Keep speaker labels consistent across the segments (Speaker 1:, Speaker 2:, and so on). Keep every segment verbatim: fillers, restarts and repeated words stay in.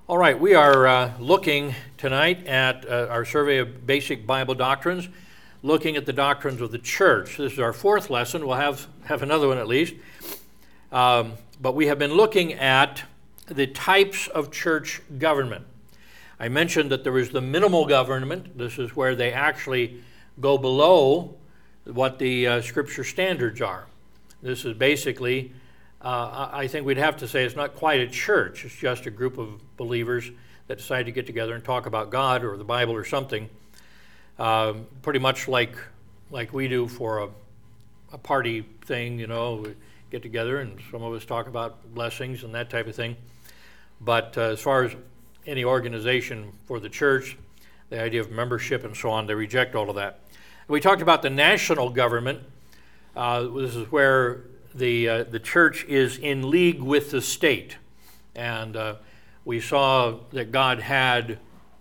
Speaker 1: All right, we are uh, looking tonight at uh, our survey of basic Bible doctrines, looking at the doctrines of the church. This is our fourth lesson. We'll have, have another one at least. Um, but we have been looking at the types of church government. I mentioned that there is the minimal government. This is where they actually go below what the uh, scripture standards are. This is basically Uh, I think we'd have to say it's not quite a church. It's just a group of believers that decide to get together and talk about God or the Bible or something, uh, pretty much like like we do for a, a party thing. You know, we get together and some of us talk about blessings and that type of thing. But uh, as far as any organization for the church, the idea of membership and so on, they reject all of that. We talked about the national government. Uh, this is where The uh, the church is in league with the state, and uh, we saw that God had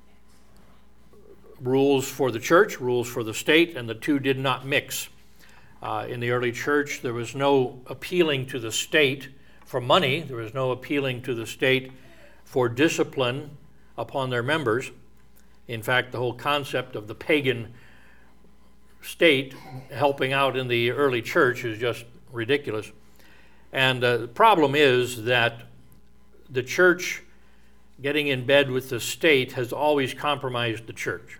Speaker 1: rules for the church, rules for the state, and the two did not mix. Uh, in the early church, there was no appealing to the state for money. There was no appealing to the state for discipline upon their members. In fact, the whole concept of the pagan state helping out in the early church is just ridiculous. And uh, the problem is that the church getting in bed with the state has always compromised the church.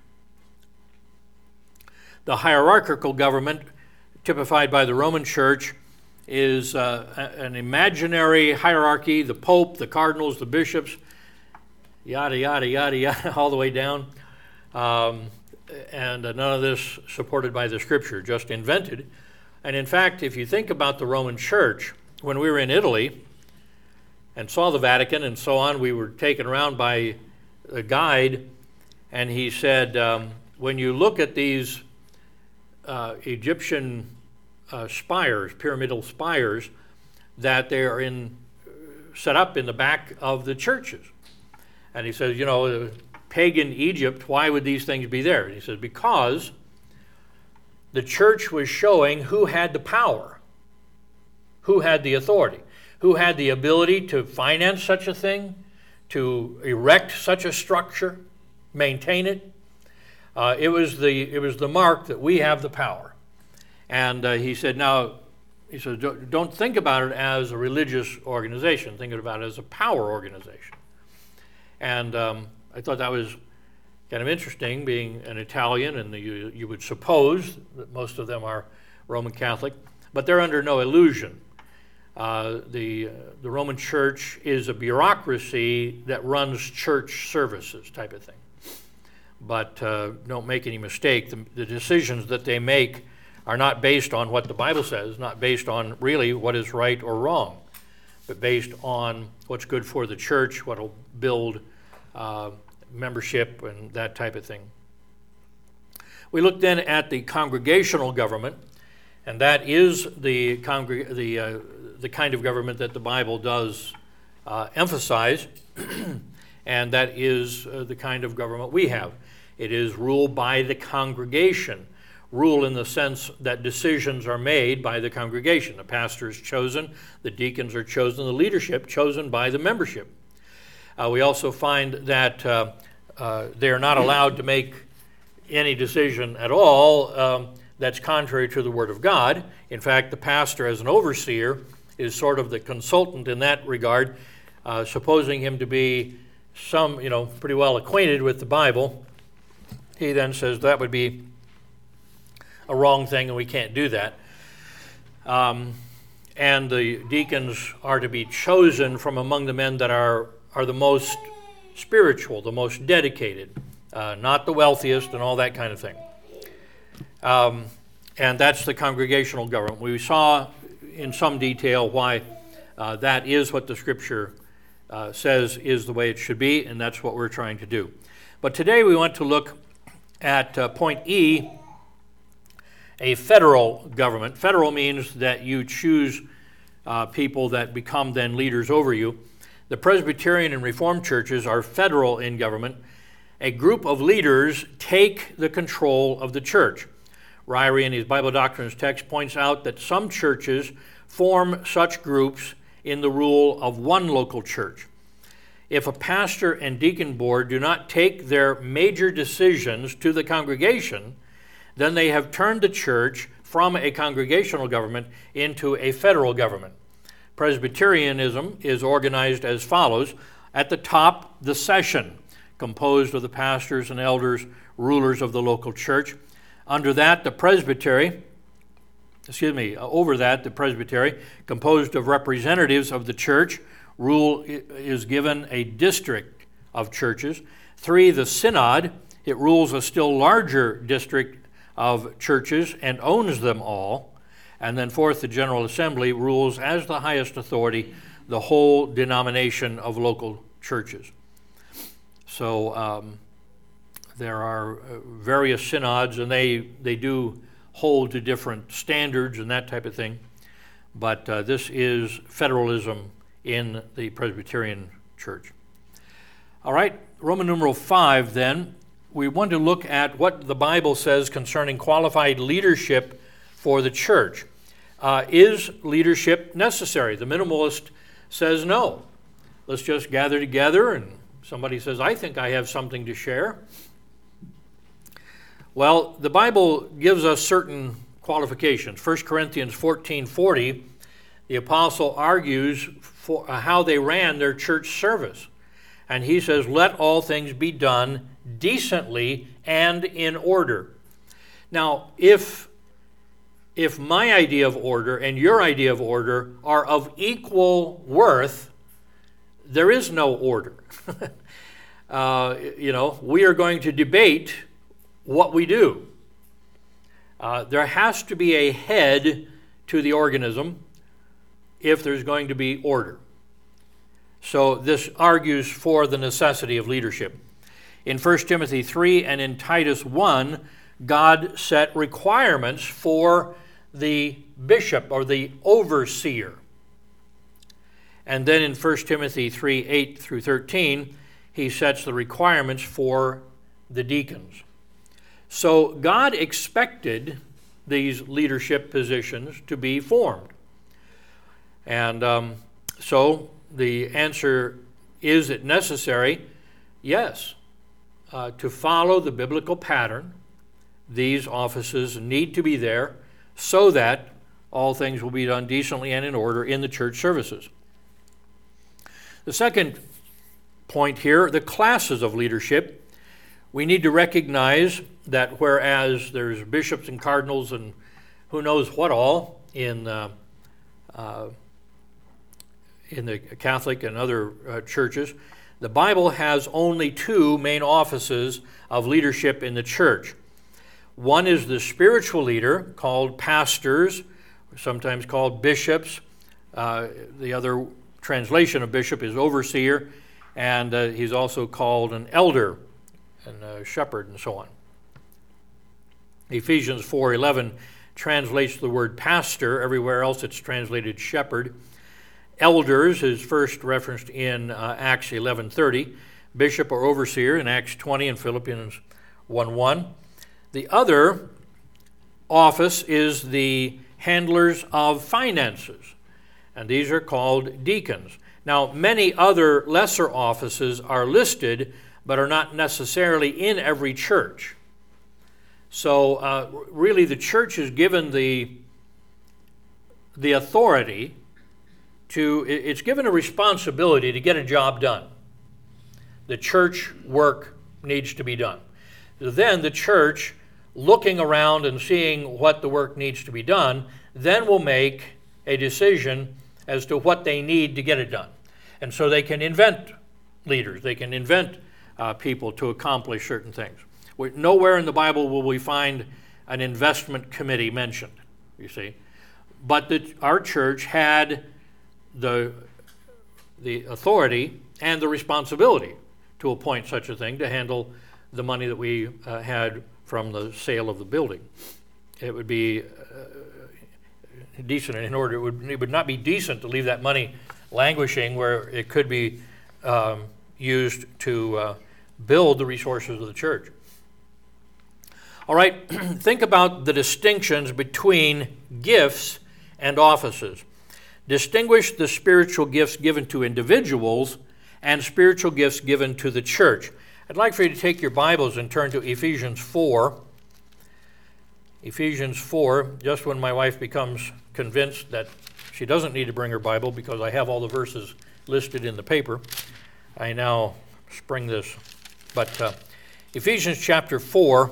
Speaker 1: The hierarchical government, typified by the Roman Church, is uh, an imaginary hierarchy, the Pope, the cardinals, the bishops, yada, yada, yada, yada, all the way down. Um, and none of this supported by the scripture, just invented. And in fact, if you think about the Roman Church, when we were in Italy and saw the Vatican and so on, we were taken around by a guide, and he said, um, when you look at these uh, Egyptian uh, spires, pyramidal spires, that they are in, set up in the back of the churches. And he says, you know, pagan Egypt, why would these things be there? And he says, because the church was showing who had the power, who had the authority, who had the ability to finance such a thing, to erect such a structure, maintain it. Uh, it was the it was the mark that we have the power. And uh, he said, now, he said, don't think about it as a religious organization. Think about it as a power organization. And um, I thought that was kind of interesting, being an Italian, and you, you would suppose that most of them are Roman Catholic, but they're under no illusion. Uh, the, uh, the Roman Church is a bureaucracy that runs church services type of thing. But uh, don't make any mistake, the, the decisions that they make are not based on what the Bible says, not based on really what is right or wrong, but based on what's good for the church, what will build uh, membership and that type of thing. We looked then at the congregational government, and that is the congreg- the uh, the kind of government that the Bible does uh, emphasize, and that is uh, the kind of government we have. It is ruled by the congregation, rule in the sense that decisions are made by the congregation. The pastor is chosen, the deacons are chosen, the leadership chosen by the membership. Uh, we also find that uh, uh, they are not allowed to make any decision at all um, that's contrary to the Word of God. In fact, the pastor, as an overseer, is sort of the consultant in that regard, uh, supposing him to be some, you know, pretty well acquainted with the Bible. He then says that would be a wrong thing and we can't do that. Um, and the deacons are to be chosen from among the men that are are the most spiritual, the most dedicated, uh, not the wealthiest and all that kind of thing. Um, and that's the congregational government. We saw in some detail why uh, that is what the scripture uh, says is the way it should be, and that's what we're trying to do. But today we want to look at uh, point E, a federal government. Federal means that you choose uh, people that become then leaders over you. The Presbyterian and Reformed churches are federal in government. A group of leaders take the control of the church. Ryrie, in his Bible Doctrines text, points out that some churches form such groups in the rule of one local church. if a pastor and deacon board do not take their major decisions to the congregation, then they have turned the church from a congregational government into a federal government. Presbyterianism is organized as follows. At the top, the session, composed of the pastors and elders, rulers of the local church. Under that, the presbytery, excuse me, over that, the presbytery, composed of representatives of the church. Rule is given a district of churches. Three, the synod. It rules a still larger district of churches and owns them all. And then fourth, the General Assembly rules as the highest authority the whole denomination of local churches. So um, there are various synods, and they, they do hold to different standards and that type of thing. But uh, this is federalism in the Presbyterian Church. All right, Roman numeral five then. We want to look at what the Bible says concerning qualified leadership for the church. Uh, is leadership necessary? The minimalist says no. Let's just gather together and somebody says, I think I have something to share. Well, the Bible gives us certain qualifications. First Corinthians fourteen forty, the apostle argues for how they ran their church service. And he says, let all things be done decently and in order. Now, if, if my idea of order and your idea of order are of equal worth, there is no order. uh, you know, we are going to debate what we do. Uh, there has to be a head to the organism if there's going to be order. So this argues for the necessity of leadership. In First Timothy three and in Titus one, God set requirements for the bishop or the overseer. And then in First Timothy three eight through thirteen, he sets the requirements for the deacons. So God expected these leadership positions to be formed. And um, so the answer, is it necessary? Yes. Uh, to follow the biblical pattern, these offices need to be there so that all things will be done decently and in order in the church services. The second point here, the classes of leadership. We need to recognize that whereas there's bishops and cardinals and who knows what all in uh, uh, in the Catholic and other uh, churches, the Bible has only two main offices of leadership in the church. One is the spiritual leader, called pastors, sometimes called bishops. Uh, the other translation of bishop is overseer, and uh, he's also called an elder and a shepherd and so on. Ephesians four eleven translates the word pastor. Everywhere else it's translated shepherd. Elders is first referenced in uh, Acts eleven thirty. Bishop or overseer in Acts twenty and Philippians one one. The other office is the handlers of finances, and these are called deacons. Now, many other lesser offices are listed, but are not necessarily in every church. So uh, really the church is given the, the authority to, it's given a responsibility to get a job done. The church work needs to be done. Then the church, looking around and seeing what the work needs to be done, then will make a decision as to what they need to get it done. And so they can invent leaders. They can invent uh, people to accomplish certain things. We, nowhere in the Bible will we find an investment committee mentioned, you see. But the, our church had the, the authority and the responsibility to appoint such a thing to handle the money that we uh, had from the sale of the building. It would be uh, decent and in order. It would, it would not be decent to leave that money languishing where it could be um, used to uh, build the resources of the church. All right, think about the distinctions between gifts and offices. Distinguish the spiritual gifts given to individuals and spiritual gifts given to the church. I'd like for you to take your Bibles and turn to Ephesians four. Ephesians four, just when my wife becomes convinced that she doesn't need to bring her Bible because I have all the verses listed in the paper, I now spring this. But uh, Ephesians chapter four,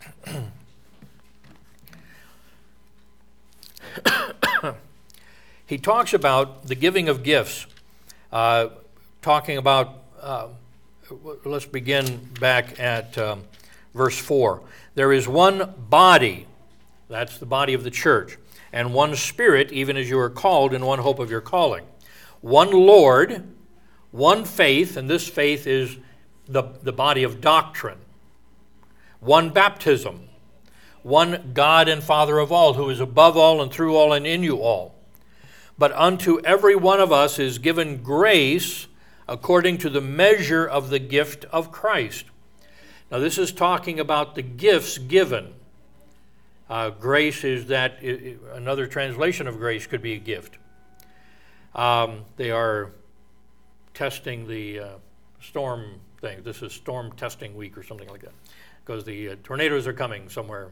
Speaker 1: he talks about the giving of gifts, uh, talking about, uh, let's begin back at um, verse four. There is one body, that's the body of the church, and one Spirit, even as you are called in one hope of your calling. One Lord, one faith, and this faith is the, the body of doctrine. One baptism. One God and Father of all, who is above all and through all and in you all. But unto every one of us is given grace according to the measure of the gift of Christ. Now this is talking about the gifts given. Uh, grace is that, another translation of grace could be a gift. Um, they are testing the uh, storm thing. This is storm testing week or something like that, because the uh, tornadoes are coming somewhere.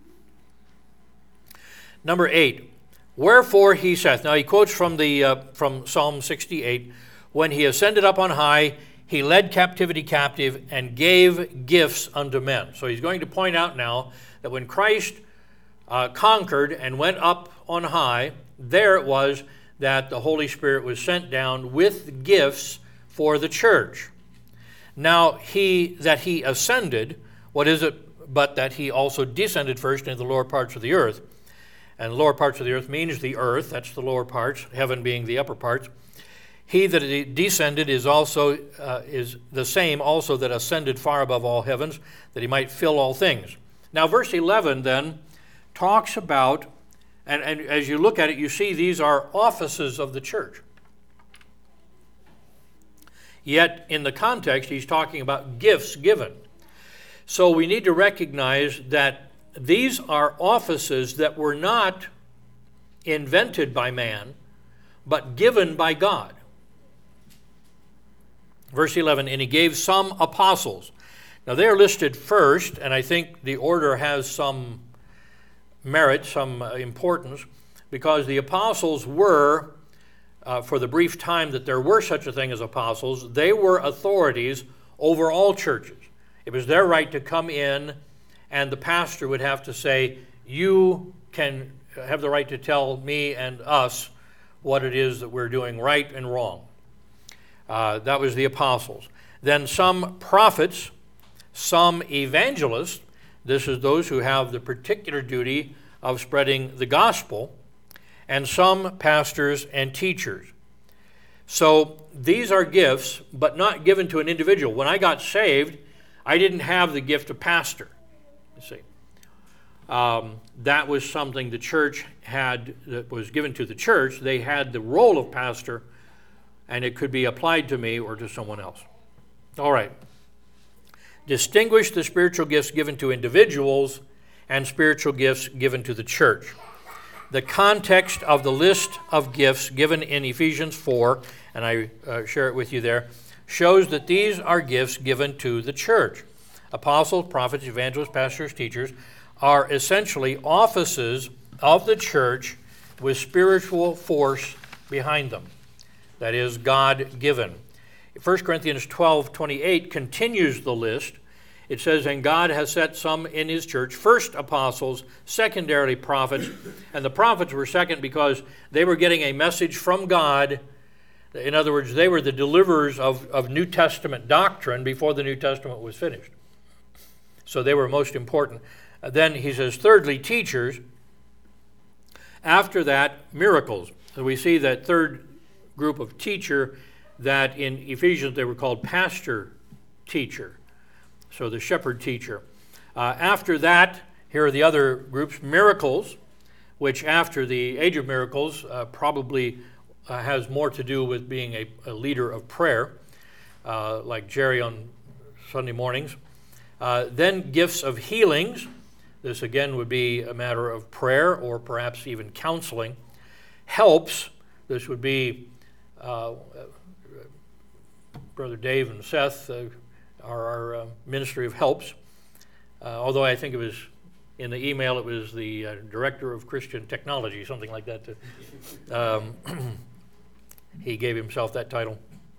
Speaker 1: Number eight, wherefore he saith. Now he quotes from the uh, from Psalm sixty-eight. When he ascended up on high, he led captivity captive and gave gifts unto men. So he's going to point out now that when Christ uh, conquered and went up on high, there it was that the Holy Spirit was sent down with gifts for the church. Now he that he ascended, what is it but that he also descended first into the lower parts of the earth? And the lower parts of the earth means the earth, that's the lower parts, heaven being the upper parts. He that descended is also uh, is the same also that ascended far above all heavens, that he might fill all things. Now verse eleven then talks about, and, and as you look at it, you see these are offices of the church. Yet in the context, he's talking about gifts given. So we need to recognize that these are offices that were not invented by man, but given by God. Verse eleven, and he gave some apostles. Now they're listed first, and I think the order has some merit, some importance, because the apostles were, uh, for the brief time that there were such a thing as apostles, they were authorities over all churches. It was their right to come in, and the pastor would have to say, you can have the right to tell me and us what it is that we're doing right and wrong. Uh, that was the apostles. Then some prophets, some evangelists. This is those who have the particular duty of spreading the gospel, and some pastors and teachers. So these are gifts, but not given to an individual. When I got saved, I didn't have the gift of pastor. You see, um, that was something the church had, that was given to the church. They had the role of pastor, and it could be applied to me or to someone else. All right. Distinguish the spiritual gifts given to individuals and spiritual gifts given to the church. The context of the list of gifts given in Ephesians four, and I uh, share it with you there, shows that these are gifts given to the church. Apostles, prophets, evangelists, pastors, teachers are essentially offices of the church with spiritual force behind them. That is, God-given. First Corinthians twelve twenty-eight continues the list. It says, and God has set some in his church, first apostles, secondarily prophets. And the prophets were second because they were getting a message from God. In other words, they were the deliverers of, of New Testament doctrine before the New Testament was finished. So they were most important. Then he says, thirdly, teachers. After that, miracles. So we see that third group of teacher, that in Ephesians they were called pastor teacher. So the shepherd teacher. Uh, after that, here are the other groups, miracles, which after the age of miracles uh, probably uh, has more to do with being a, a leader of prayer, uh, like Jerry on Sunday mornings. Uh, then gifts of healings. This again would be a matter of prayer or perhaps even counseling. Helps. This would be uh, Brother Dave and Seth uh, are our uh, Ministry of Helps. Uh, although I think it was, in the email, it was the uh, Director of Christian Technology, something like that. Um, he gave himself that title.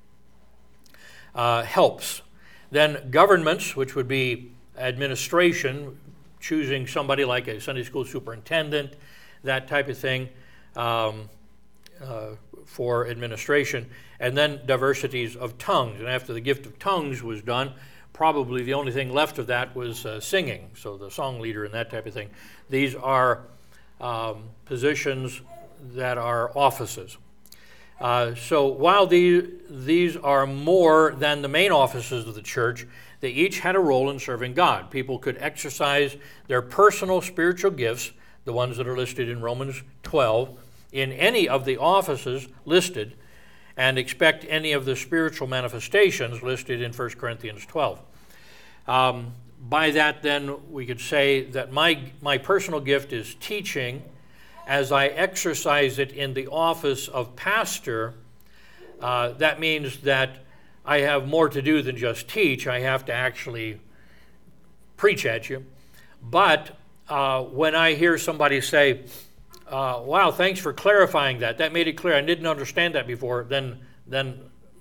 Speaker 1: Uh, helps. Then governments, which would be administration, choosing somebody like a Sunday school superintendent, that type of thing, um, uh, for administration. And then diversities of tongues. And after the gift of tongues was done, probably the only thing left of that was uh, singing, so the song leader and that type of thing. These are um, positions that are offices. Uh, so while these, these are more than the main offices of the church, they each had a role in serving God. People could exercise their personal spiritual gifts, the ones that are listed in Romans twelve, in any of the offices listed, and expect any of the spiritual manifestations listed in First Corinthians twelve. Um, by that, then, we could say that my, my personal gift is teaching. As I exercise it in the office of pastor, uh, that means that I have more to do than just teach. I have to actually preach at you. But uh, when I hear somebody say, Uh, wow, thanks for clarifying that. That made it clear. I didn't understand that before. Then, then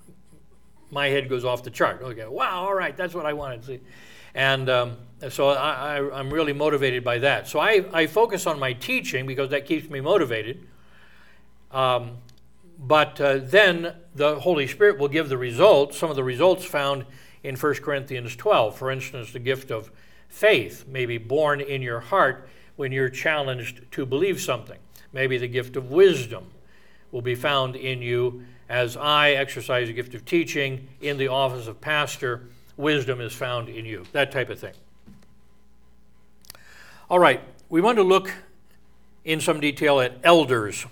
Speaker 1: my head goes off the chart. Okay, wow, all right, that's what I wanted to see. And um, so I, I, I'm really motivated by that. So I, I focus on my teaching because that keeps me motivated. Um, but uh, then the Holy Spirit will give the results, some of the results found in First Corinthians twelve. For instance, the gift of faith may be born in your heart when you're challenged to believe something. Maybe the gift of wisdom will be found in you as I exercise the gift of teaching in the office of pastor. Wisdom is found in you, that type of thing. All right, we want to look in some detail at elders.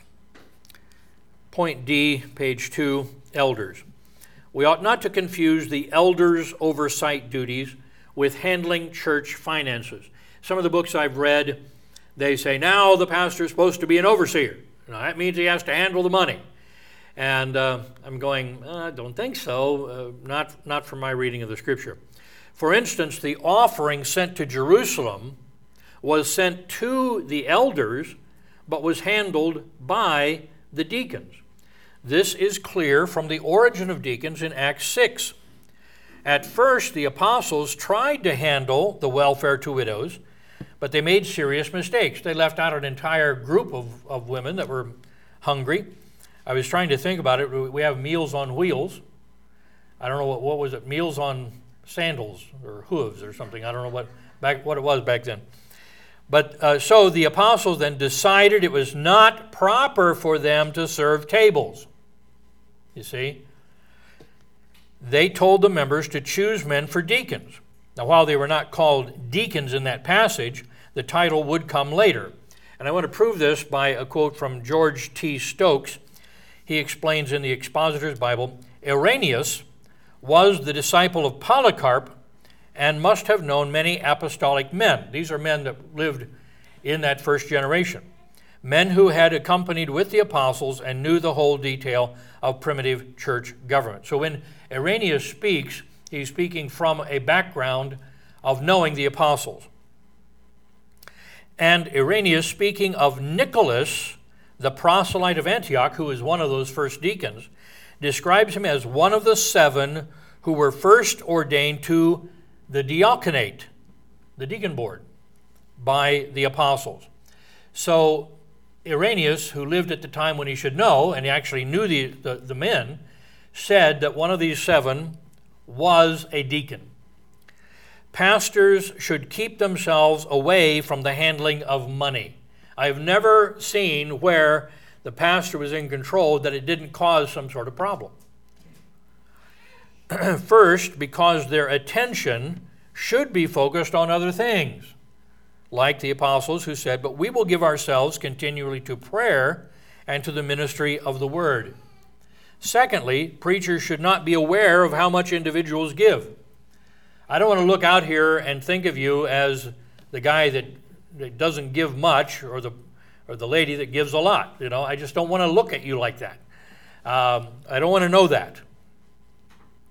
Speaker 1: Point D, page two, elders. We ought not to confuse the elders' oversight duties with handling church finances. Some of the books I've read, they say, now the pastor is supposed to be an overseer. Now, that means he has to handle the money. And uh, I'm going, I don't think so, uh, not, not from my reading of the Scripture. For instance, the offering sent to Jerusalem was sent to the elders, but was handled by the deacons. This is clear from the origin of deacons in Acts six. At first, the apostles tried to handle the welfare to widows, but they made serious mistakes. They left out an entire group of, of women that were hungry. I was trying to think about it. We have Meals on Wheels. I don't know, what, what was it? Meals on Sandals or Hooves or something. I don't know what, back, what it was back then. But uh, so the apostles then decided it was not proper for them to serve tables. You see? They told the members to choose men for deacons. Now, while they were not called deacons in that passage, the title would come later. And I want to prove this by a quote from George T. Stokes. He explains in the Expositor's Bible, Irenaeus was the disciple of Polycarp and must have known many apostolic men. These are men that lived in that first generation. Men who had accompanied with the apostles and knew the whole detail of primitive church government. So when Irenaeus speaks, he's speaking from a background of knowing the apostles. And Irenaeus, speaking of Nicholas, the proselyte of Antioch, who is one of those first deacons, describes him as one of the seven who were first ordained to the diaconate, the deacon board, by the apostles. So Irenaeus, who lived at the time when he should know, and he actually knew the, the, the men, said that one of these seven was a deacon. Pastors should keep themselves away from the handling of money. I have never seen where the pastor was in control that it didn't cause some sort of problem. First, because their attention should be focused on other things, like the apostles who said, but we will give ourselves continually to prayer and to the ministry of the word. Secondly, preachers should not be aware of how much individuals give. I don't want to look out here and think of you as the guy that, that doesn't give much, or the or the lady that gives a lot. You know, I just don't want to look at you like that. Um, I don't want to know that.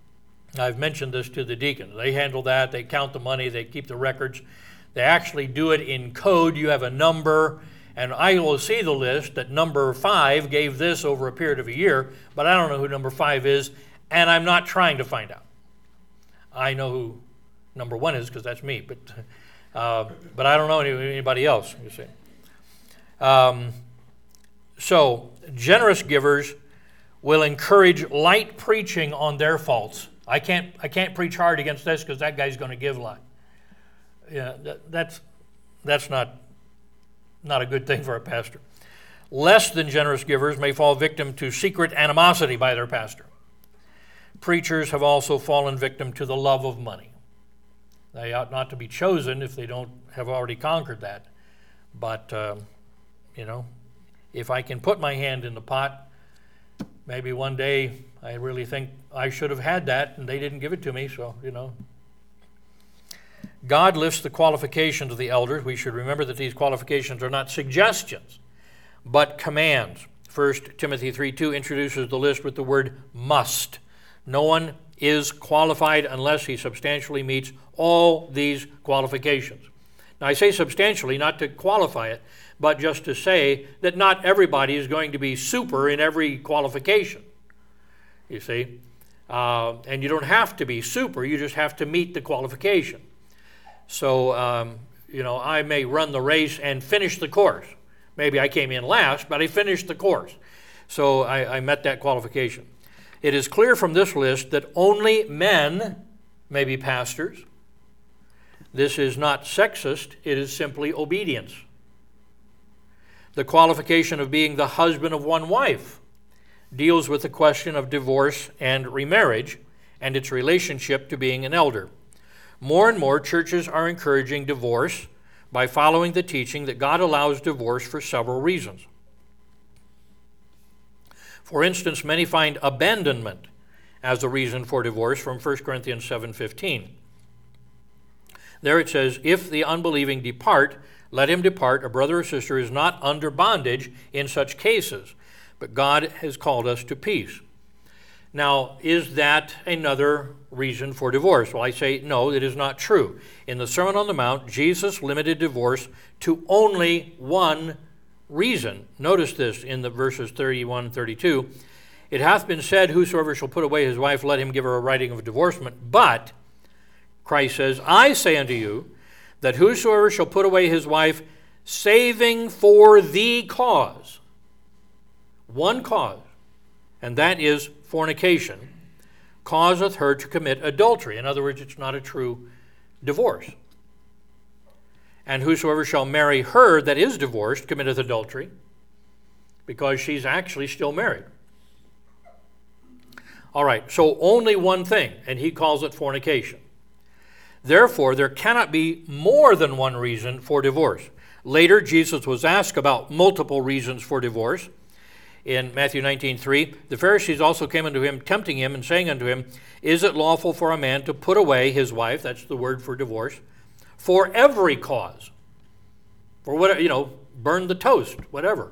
Speaker 1: I've mentioned this to the deacons. They handle that. They count the money. They keep the records. They actually do it in code. You have a number, and I will see the list that number five gave this over a period of a year, but I don't know who number five is, and I'm not trying to find out. I know who number one is because that's me, but uh, but I don't know any, anybody else, you see. Um, so generous givers will encourage light preaching on their faults. I can't I can't preach hard against this because that guy's going to give light. Yeah, that, that's that's not not a good thing for a pastor. Less than generous givers may fall victim to secret animosity by their pastor. Preachers have also fallen victim to the love of money. They ought not to be chosen if they don't have already conquered that. But, um, you know, if I can put my hand in the pot, maybe one day I really think I should have had that and they didn't give it to me, so, you know. God lists the qualifications of the elders. We should remember that these qualifications are not suggestions, but commands. First Timothy three two introduces the list with the word must. No one is qualified unless he substantially meets all these qualifications. Now, I say substantially not to qualify it, but just to say that not everybody is going to be super in every qualification, you see. Uh, and you don't have to be super, you just have to meet the qualification. So, um, you know, I may run the race and finish the course. Maybe I came in last, but I finished the course. So I, I met that qualification. It is clear from this list that only men may be pastors. This is not sexist, it is simply obedience. The qualification of being the husband of one wife deals with the question of divorce and remarriage and its relationship to being an elder. More and more churches are encouraging divorce by following the teaching that God allows divorce for several reasons. For instance, many find abandonment as a reason for divorce from First Corinthians seven fifteen. There it says, if the unbelieving depart, let him depart. A brother or sister is not under bondage in such cases, but God has called us to peace. Now, is that another reason for divorce? Well, I say no, it is not true. In the Sermon on the Mount, Jesus limited divorce to only one reason. Notice this in the verses thirty-one and thirty-two. It hath been said, whosoever shall put away his wife, let him give her a writing of divorcement. But, Christ says, I say unto you, that whosoever shall put away his wife, saving for the cause, one cause, and that is fornication, causeth her to commit adultery. In other words, it's not a true divorce. And whosoever shall marry her that is divorced committeth adultery, because she's actually still married. All right, so only one thing, and he calls it fornication. Therefore, there cannot be more than one reason for divorce. Later, Jesus was asked about multiple reasons for divorce. In Matthew nineteen three, the Pharisees also came unto him, tempting him, and saying unto him, is it lawful for a man to put away his wife, that's the word for divorce, for every cause? For whatever, you know, burn the toast, whatever.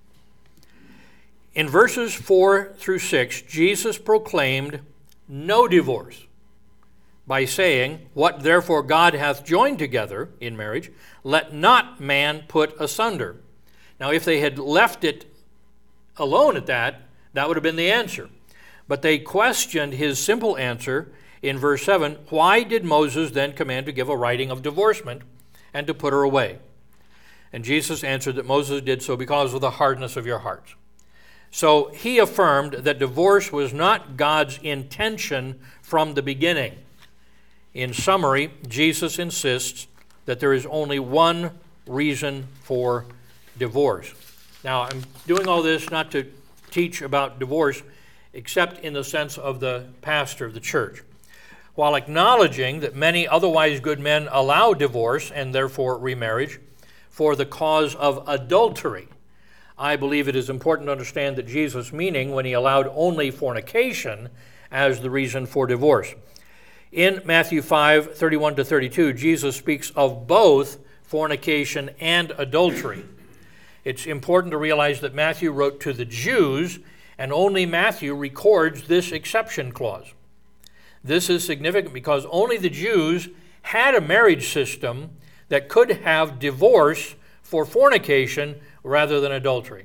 Speaker 1: In verses four through six, Jesus proclaimed no divorce by saying, what therefore God hath joined together in marriage, let not man put asunder. Now, if they had left it alone at that, that would have been the answer. But they questioned his simple answer in verse seven, why did Moses then command to give a writing of divorcement and to put her away? And Jesus answered that Moses did so because of the hardness of your hearts. So he affirmed that divorce was not God's intention from the beginning. In summary, Jesus insists that there is only one reason for divorce. Now, I'm doing all this not to teach about divorce, except in the sense of the pastor of the church. While acknowledging that many otherwise good men allow divorce and therefore remarriage for the cause of adultery, I believe it is important to understand that Jesus' meaning when he allowed only fornication as the reason for divorce. In Matthew five, thirty-one to thirty-two, Jesus speaks of both fornication and adultery. It's important to realize that Matthew wrote to the Jews, and only Matthew records this exception clause. This is significant because only the Jews had a marriage system that could have divorce for fornication rather than adultery.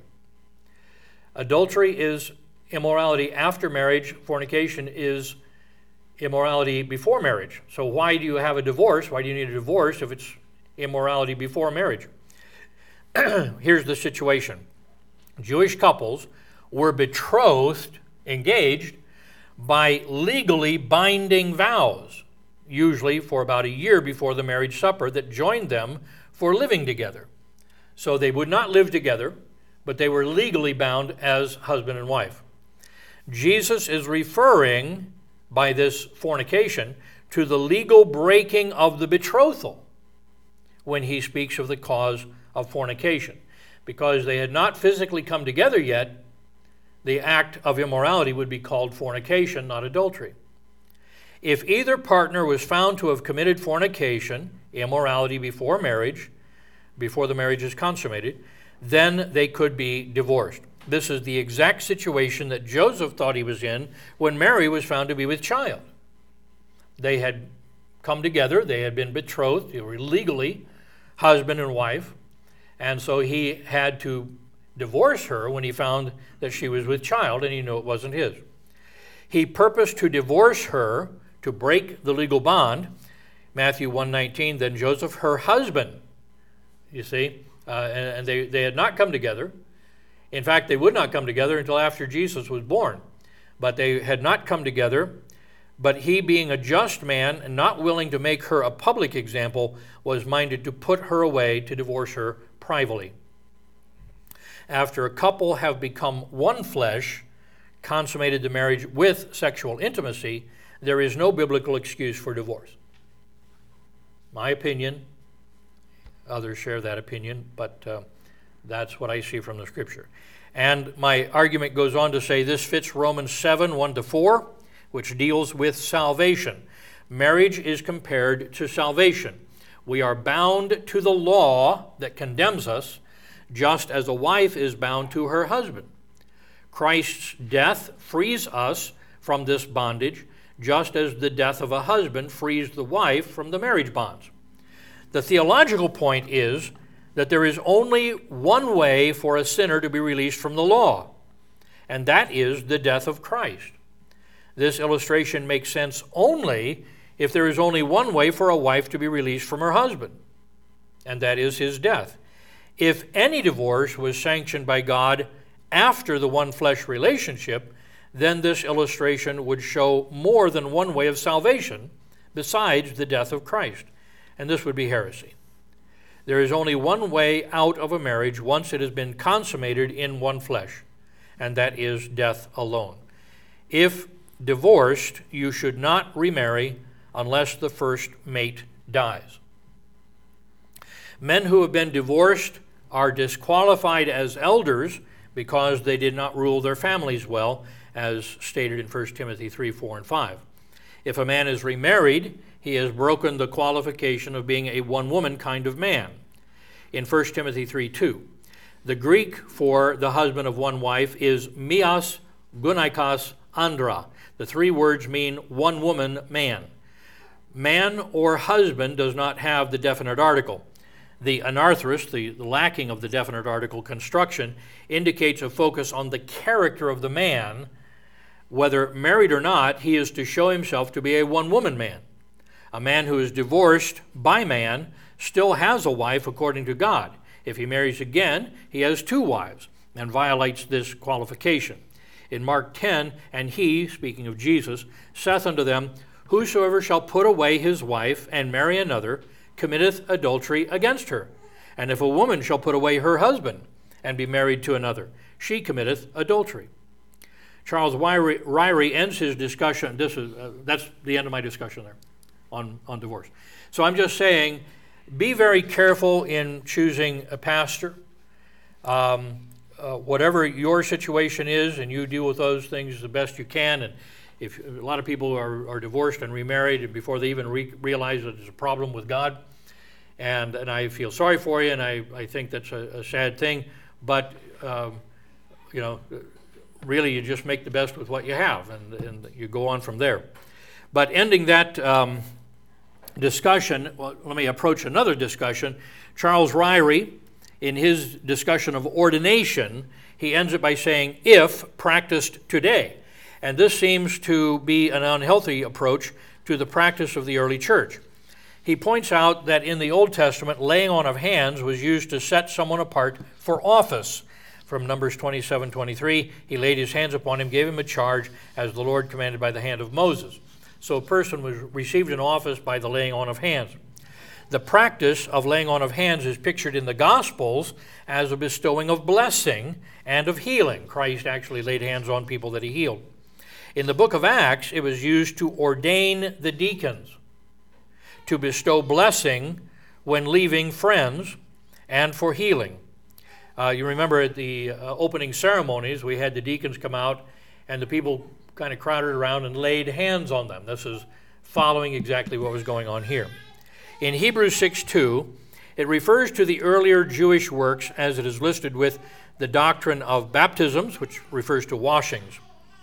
Speaker 1: Adultery is immorality after marriage. Fornication is immorality before marriage. So why do you have a divorce? Why do you need a divorce if it's immorality before marriage? Here's the situation. Jewish couples were betrothed, engaged, by legally binding vows, usually for about a year before the marriage supper, that joined them for living together. So they would not live together, but they were legally bound as husband and wife. Jesus is referring, by this fornication, to the legal breaking of the betrothal when he speaks of the cause of fornication. Because they had not physically come together yet, the act of immorality would be called fornication, not adultery. If either partner was found to have committed fornication, immorality before marriage, before the marriage is consummated, then they could be divorced. This is the exact situation that Joseph thought he was in when Mary was found to be with child. They had come together, they had been betrothed, they were legally husband and wife, and so he had to divorce her when he found that she was with child and he knew it wasn't his. He purposed to divorce her to break the legal bond. Matthew one nineteen, then Joseph, her husband, you see, uh, and, and they, they had not come together. In fact, they would not come together until after Jesus was born. But they had not come together. But he, being a just man and not willing to make her a public example, was minded to put her away, to divorce her privately. After a couple have become one flesh, consummated the marriage with sexual intimacy, there is no biblical excuse for divorce. My opinion, others share that opinion, but uh, that's what I see from the Scripture. And my argument goes on to say this fits Romans seven, one to four, which deals with salvation. Marriage is compared to salvation. We are bound to the law that condemns us, just as a wife is bound to her husband. Christ's death frees us from this bondage, just as the death of a husband frees the wife from the marriage bonds. The theological point is that there is only one way for a sinner to be released from the law, and that is the death of Christ. This illustration makes sense only if there is only one way for a wife to be released from her husband, and that is his death. If any divorce was sanctioned by God after the one-flesh relationship, then this illustration would show more than one way of salvation besides the death of Christ, and this would be heresy. There is only one way out of a marriage once it has been consummated in one flesh, and that is death alone. If divorced, you should not remarry unless the first mate dies. Men who have been divorced are disqualified as elders because they did not rule their families well, as stated in First Timothy three, four, and five. If a man is remarried, he has broken the qualification of being a one-woman kind of man. In First Timothy three, two, the Greek for the husband of one wife is mias gunaikos andra. The three words mean one-woman man. Man or husband does not have the definite article. The anarthrous, the, the lacking of the definite article construction, indicates a focus on the character of the man. Whether married or not, he is to show himself to be a one-woman man. A man who is divorced by man still has a wife according to God. If he marries again, he has two wives and violates this qualification. In Mark ten, and he, speaking of Jesus, saith unto them, whosoever shall put away his wife and marry another, committeth adultery against her. And if a woman shall put away her husband and be married to another, she committeth adultery. Charles Ryrie ends his discussion. This is uh, that's the end of my discussion there on, on divorce. So I'm just saying, be very careful in choosing a pastor. Um, uh, whatever your situation is, and you deal with those things the best you can. And if a lot of people are, are divorced and remarried before they even re- realize that there's a problem with God, and and I feel sorry for you, and I, I think that's a, a sad thing. But um, you know, really, you just make the best with what you have, and and you go on from there. But ending that um, discussion, well, let me approach another discussion. Charles Ryrie, in his discussion of ordination, he ends it by saying, if practiced today. And this seems to be an unhealthy approach to the practice of the early church. He points out that in the Old Testament, laying on of hands was used to set someone apart for office. From Numbers twenty-seven twenty-three, he laid his hands upon him, gave him a charge, as the Lord commanded by the hand of Moses. So a person was received in office by the laying on of hands. The practice of laying on of hands is pictured in the Gospels as a bestowing of blessing and of healing. Christ actually laid hands on people that he healed. In the book of Acts, it was used to ordain the deacons, to bestow blessing when leaving friends, and for healing. Uh, you remember at the uh, opening ceremonies, we had the deacons come out, and the people kind of crowded around and laid hands on them. This is following exactly what was going on here. In Hebrews six two, it refers to the earlier Jewish works as it is listed with the doctrine of baptisms, which refers to washings.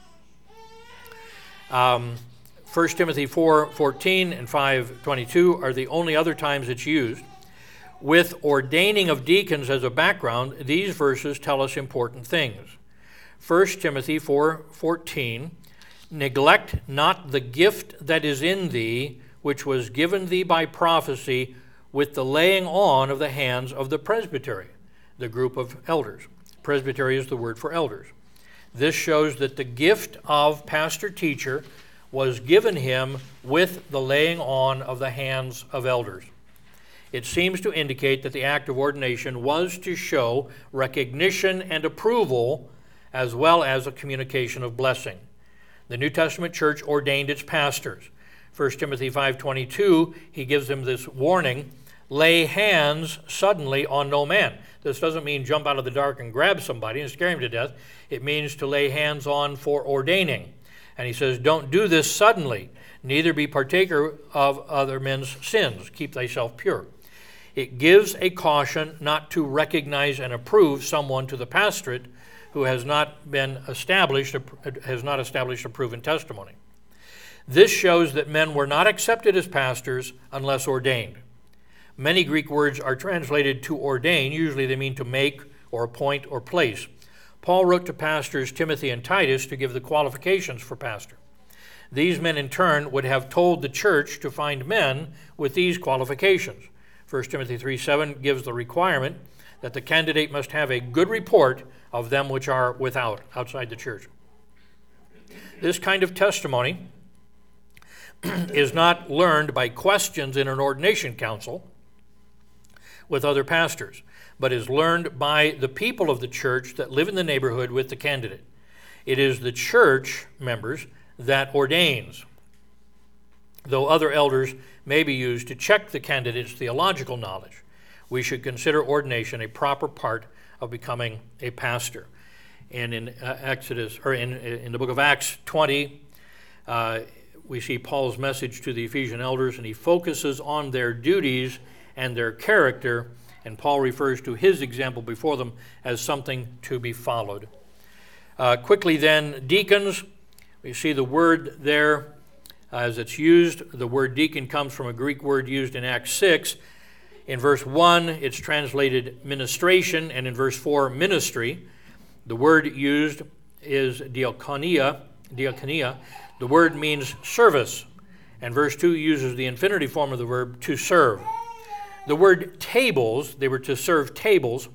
Speaker 1: Um, First Timothy four fourteen and five twenty-two are the only other times it's used. With ordaining of deacons as a background, these verses tell us important things. First Timothy four fourteen, neglect not the gift that is in thee, which was given thee by prophecy, with the laying on of the hands of the presbytery, the group of elders. Presbytery is the word for elders. This shows that the gift of pastor-teacher was given him with the laying on of the hands of elders. It seems to indicate that the act of ordination was to show recognition and approval as well as a communication of blessing. The New Testament church ordained its pastors. First Timothy five twenty-two, he gives them this warning, lay hands suddenly on no man. This doesn't mean jump out of the dark and grab somebody and scare him to death. It means to lay hands on for ordaining. And he says, don't do this suddenly, neither be partaker of other men's sins. Keep thyself pure. It gives a caution not to recognize and approve someone to the pastorate who has not been established, has not established a proven testimony. This shows that men were not accepted as pastors unless ordained. Many Greek words are translated to ordain. Usually they mean to make or appoint or place. Paul wrote to pastors Timothy and Titus to give the qualifications for pastor. These men in turn would have told the church to find men with these qualifications. First Timothy three seven gives the requirement that the candidate must have a good report of them which are without, outside the church. This kind of testimony is not learned by questions in an ordination council with other pastors, but is learned by the people of the church that live in the neighborhood with the candidate. It is the church members that ordains, though other elders may be used to check the candidate's theological knowledge. We should consider ordination a proper part of becoming a pastor. And in uh, Exodus, or in, in the book of Acts twenty, uh, we see Paul's message to the Ephesian elders, and he focuses on their duties and their character, and Paul refers to his example before them as something to be followed. Uh, quickly then, deacons, we see the word there as it's used. The word deacon comes from a Greek word used in Acts six. In verse one, it's translated ministration, and in verse four, ministry. The word used is diakonia, diakonia. The word means service, and verse two uses the infinitive form of the verb to serve. The word tables, they were to serve tables.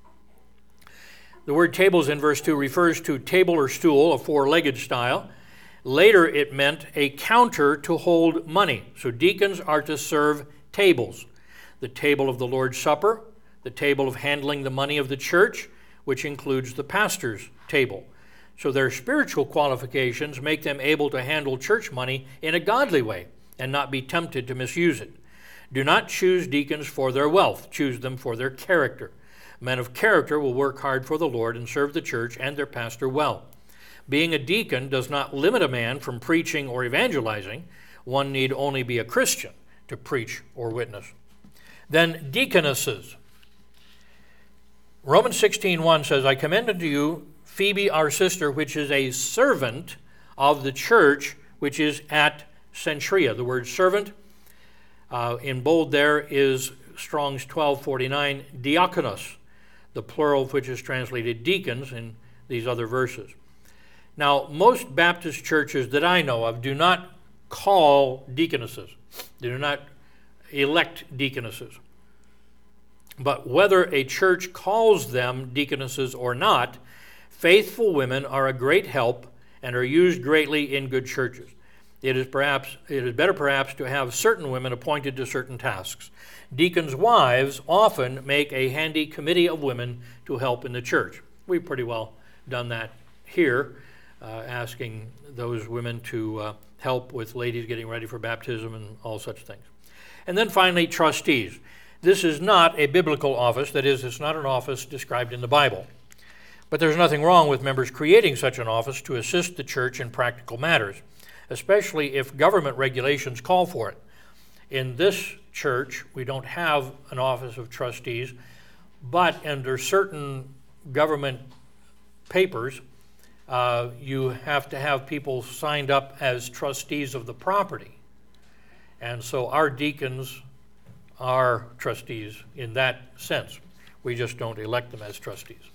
Speaker 1: The word tables in verse two refers to table or stool, a four-legged style. Later it meant a counter to hold money. So deacons are to serve tables. The table of the Lord's Supper, the table of handling the money of the church, which includes the pastor's table. So their spiritual qualifications make them able to handle church money in a godly way and not be tempted to misuse it. Do not choose deacons for their wealth. Choose them for their character. Men of character will work hard for the Lord and serve the church and their pastor well. Being a deacon does not limit a man from preaching or evangelizing. One need only be a Christian to preach or witness. Then deaconesses. Romans sixteen one says, I commend unto you Phoebe our sister, which is a servant of the church which is at centuria. The word servant, uh, in bold there is Strong's twelve forty-nine, diakonos, the plural of which is translated deacons in these other verses. Now, most Baptist churches that I know of do not call deaconesses. They do not elect deaconesses. But whether a church calls them deaconesses or not, faithful women are a great help and are used greatly in good churches. It is perhaps it is better perhaps to have certain women appointed to certain tasks. Deacons' wives often make a handy committee of women to help in the church. We've pretty well done that here, uh, asking those women to uh, help with ladies getting ready for baptism and all such things. And then finally, trustees. This is not a biblical office. That is, it's not an office described in the Bible. But there's nothing wrong with members creating such an office to assist the church in practical matters, especially if government regulations call for it. In this church, we don't have an office of trustees, but under certain government papers, uh, you have to have people signed up as trustees of the property. And so our deacons are trustees in that sense. We just don't elect them as trustees.